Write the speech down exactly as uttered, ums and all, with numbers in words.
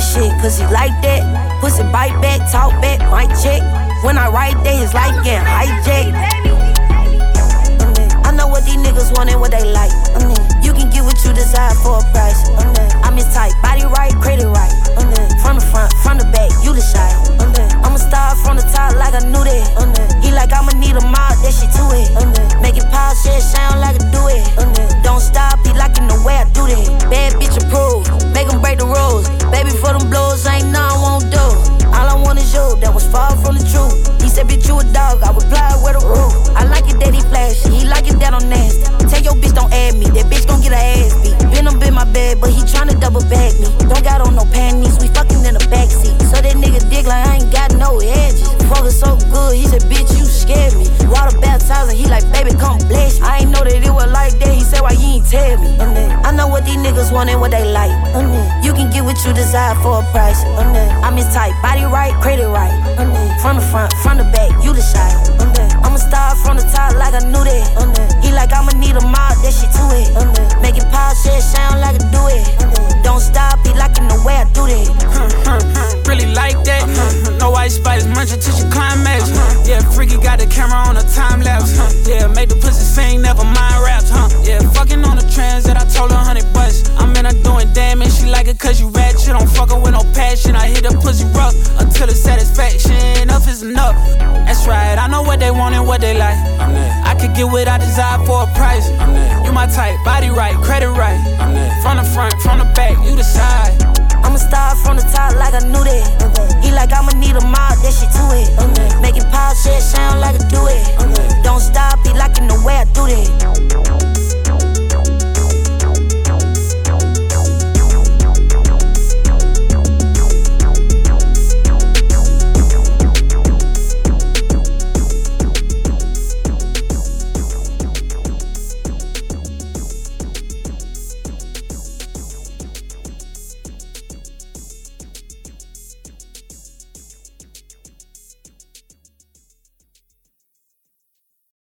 talking shit, cause he like that. Pussy bite back, talk back, mic check. When I write that, his life getting hijacked. I know what these niggas want and what they like. You can get what you desire for a price. I'm his type, body right, credit right. From the front, from the back, you the shy. I'ma start from the top like I knew that. He like I'ma need a mile, that shit to it. Make it pop, shit sound like I do it. Don't stop, he liking the way I do that. Bad bitch approved, make him break the rules. Baby, for them blows, ain't nothing I won't do. All I want is you, that was far from the truth. He said, bitch, you a dog, I replied with a roof. I like it that he flashy, he like it that I'm nasty. Tell your bitch don't add me, that bitch gon' get her ass beat. Been up in my bed, but he tryna double bag me. Don't got on no panties, we fucking in the backseat. So that nigga dig like I ain't got no edges. Fuckin' so good, he said, bitch, you scared me. Water baptizer, he like, baby, come bless me. I ain't know that it was like that, he said, why you ain't tell me? I know what these niggas want and what they like. You can get what you desire for a price. I'm his type, body right, credit right. From the front, from the back, you the shy. I'ma start from the top like I knew that. He like I'ma need a mile, that shit to it. Make it pop, shit sound like I do it. Don't stop, he liking the way I do that. Really like that. No ice spice, munch until she climax. Yeah, freaky got the camera on a time lapse. Yeah, make the pussy sing, never mind raps. Huh? Yeah, fucking on the trans that I told her hundred bucks. I'm in her doing damage, she like it cause you ratchet. Don't fuck her with no passion. I hit the pussy rough until the satisfaction. Enough is enough. That's right, I know what they want and what they like. I could get what I desire for a price. You my type, body right, credit right. From the front, from the back, you decide. I'ma start from the top like I knew that. He like I'ma need a mile, that shit